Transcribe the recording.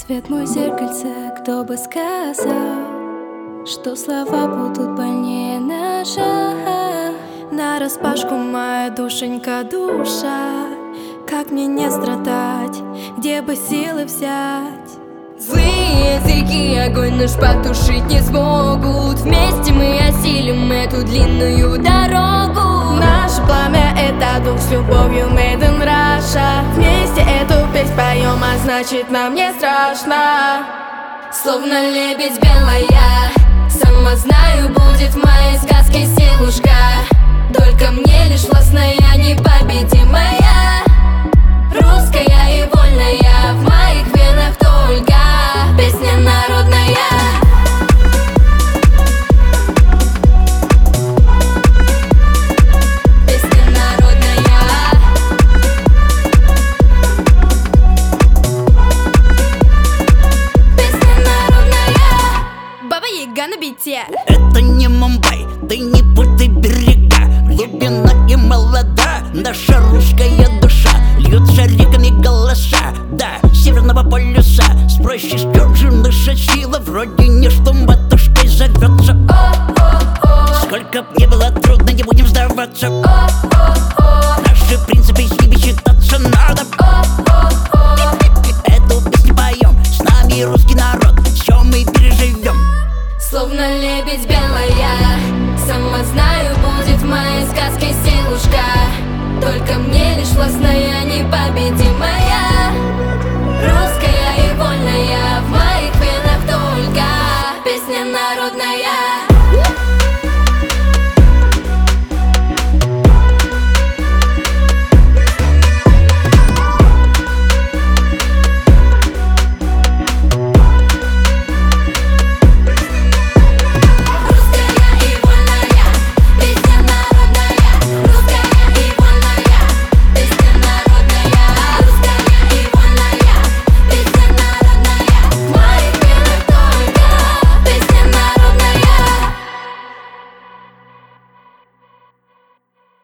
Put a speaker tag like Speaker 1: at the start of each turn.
Speaker 1: Свет мой зеркальце, кто бы сказал, что слова будут больнее ножа. Нараспашку моя душенька, душа, как мне не страдать, где бы силы взять?
Speaker 2: Злые языки огонь наш потушить не смогут. Вместе мы осилим эту длинную дорогу.
Speaker 1: Наше пламя — это дух с любовью made in Russia. Вместе эту песнь поем, а значит нам не страшно.
Speaker 2: Словно лебедь белая, сама знаю, будет в моей сказке силушка. Только мне лишь властная, непобедимая, русская и вольная, в моих венах только песня народная. Песня народная. Песня народная.
Speaker 1: Баба Яга на бите.
Speaker 3: Это не Мумбай, ты не путай берега. Глубина и молода, наша русская душа. Льются реками голоса, да, северного полюса. Спросишь, как же наша сила, вроде не что матушкой зовется. Сколько б ни было трудно, не будем сдаваться.